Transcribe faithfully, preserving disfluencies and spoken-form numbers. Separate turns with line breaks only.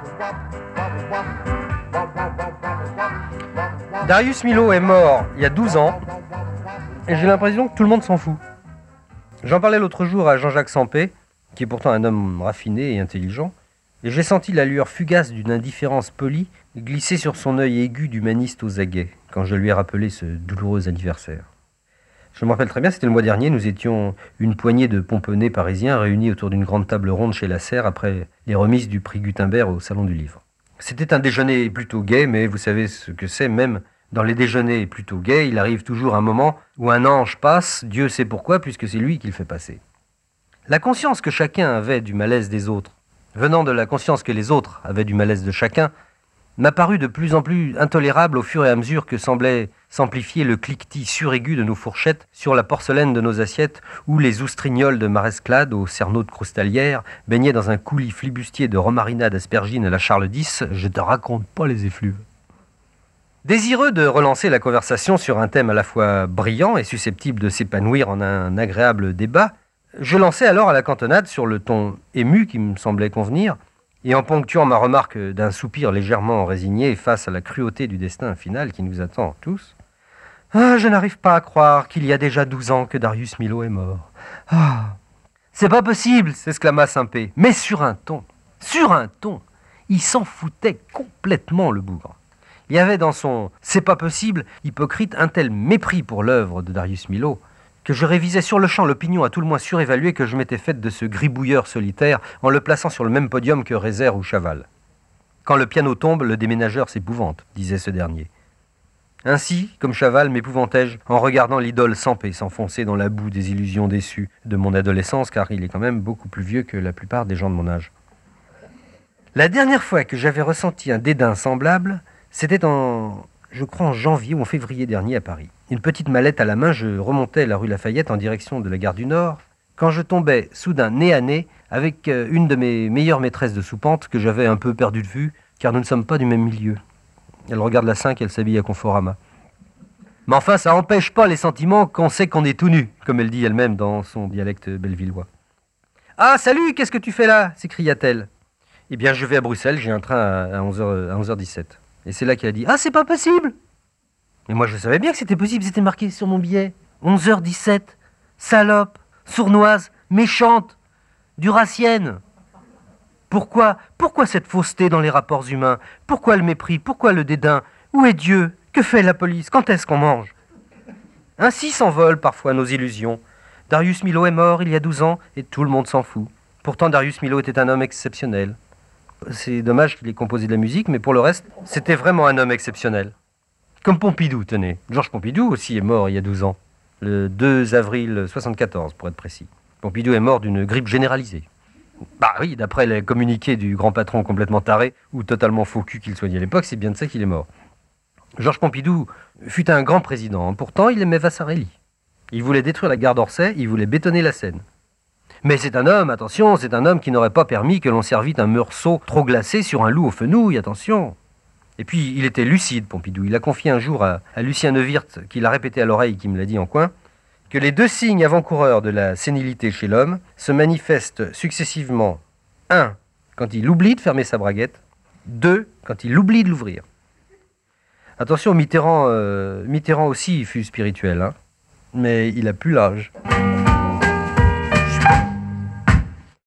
Darius Milhaud est mort il y a douze ans et j'ai l'impression que tout le monde s'en fout. J'en parlais l'autre jour à Jean-Jacques Sampé, qui est pourtant un homme raffiné et intelligent, et j'ai senti la lueur fugace d'une indifférence polie glisser sur son œil aigu d'humaniste aux aguets, quand je lui ai rappelé ce douloureux anniversaire. Je me rappelle très bien, c'était le mois dernier, nous étions une poignée de pomponnés parisiens réunis autour d'une grande table ronde chez Lasserre après les remises du prix Gutenberg au Salon du Livre. C'était un déjeuner plutôt gai, mais vous savez ce que c'est, même dans les déjeuners plutôt gais, il arrive toujours un moment où un ange passe, Dieu sait pourquoi, puisque c'est lui qui le fait passer. La conscience que chacun avait du malaise des autres, venant de la conscience que les autres avaient du malaise de chacun, m'a paru de plus en plus intolérable au fur et à mesure que semblait s'amplifier le cliquetis suraigu de nos fourchettes sur la porcelaine de nos assiettes ou les oustrignols de Maresclade aux cerneaux de Croustalière baignaient dans un coulis flibustier de romarinade aspergine à la Charles dix, je te raconte pas les effluves. Désireux de relancer la conversation sur un thème à la fois brillant et susceptible de s'épanouir en un agréable débat, je lançai alors à la cantonade sur le ton ému qui me semblait convenir, et en ponctuant ma remarque d'un soupir légèrement résigné face à la cruauté du destin final qui nous attend tous. « Ah, je n'arrive pas à croire qu'il y a déjà douze ans que Darius Milhaud est mort. Ah, c'est pas possible !» s'exclama Sampé, mais sur un ton, sur un ton, il s'en foutait complètement le bougre. Il y avait dans son « c'est pas possible » hypocrite un tel mépris pour l'œuvre de Darius Milhaud que je révisais sur le champ l'opinion à tout le moins surévaluée que je m'étais faite de ce gribouilleur solitaire en le plaçant sur le même podium que Rézère ou Chaval. Quand le piano tombe, le déménageur s'épouvante, disait ce dernier. Ainsi, comme Chaval, m'épouvantai-je en regardant l'idole Sampé s'enfoncer dans la boue des illusions déçues de mon adolescence, car il est quand même beaucoup plus vieux que la plupart des gens de mon âge. La dernière fois que j'avais ressenti un dédain semblable, c'était en, je crois en janvier ou en février dernier à Paris. Une petite mallette à la main, je remontais la rue Lafayette en direction de la gare du Nord, quand je tombais soudain nez à nez avec une de mes meilleures maîtresses de soupente que j'avais un peu perdue de vue, car nous ne sommes pas du même milieu. Elle regarde la cinq, elle s'habille à Conforama. Mais enfin, ça n'empêche pas les sentiments qu'on sait qu'on est tout nu, comme elle dit elle-même dans son dialecte bellevillois. « Ah, salut, qu'est-ce que tu fais là ?» s'écria-t-elle. « Eh bien, je vais à Bruxelles, j'ai un train à onze heures dix-sept. » Et c'est là qu'elle a dit « Ah, c'est pas possible !» Mais moi, je savais bien que c'était possible, c'était marqué sur mon billet. onze heures dix-sept, salope, sournoise, méchante, duracienne. Pourquoi, pourquoi cette fausseté dans les rapports humains? Pourquoi le mépris? Pourquoi le dédain? Où est Dieu? Que fait la police? Quand est-ce qu'on mange? Ainsi s'envolent parfois nos illusions. Darius Milhaud est mort il y a douze ans et tout le monde s'en fout. Pourtant, Darius Milhaud était un homme exceptionnel. C'est dommage qu'il ait composé de la musique, mais pour le reste, c'était vraiment un homme exceptionnel. Comme Pompidou, tenez. Georges Pompidou aussi est mort il y a douze ans. Le deux avril soixante-quatorze, pour être précis. Pompidou est mort d'une grippe généralisée. Bah oui, d'après les communiqués du grand patron complètement taré, ou totalement faux cul qu'il soignait à l'époque, c'est bien de ça qu'il est mort. Georges Pompidou fut un grand président. Pourtant, il aimait Vassarelli. Il voulait détruire la gare d'Orsay, il voulait bétonner la Seine. Mais c'est un homme, attention, c'est un homme qui n'aurait pas permis que l'on servît un meursault trop glacé sur un loup aux fenouilles, attention. Et puis, il était lucide, Pompidou. Il a confié un jour à, à Lucien Neuwirth, qui l'a répété à l'oreille, qui me l'a dit en coin, que les deux signes avant-coureurs de la sénilité chez l'homme se manifestent successivement. Un, quand il oublie de fermer sa braguette. Deux, quand il oublie de l'ouvrir. Attention, Mitterrand, euh, Mitterrand aussi fut spirituel, hein, mais il a plus l'âge.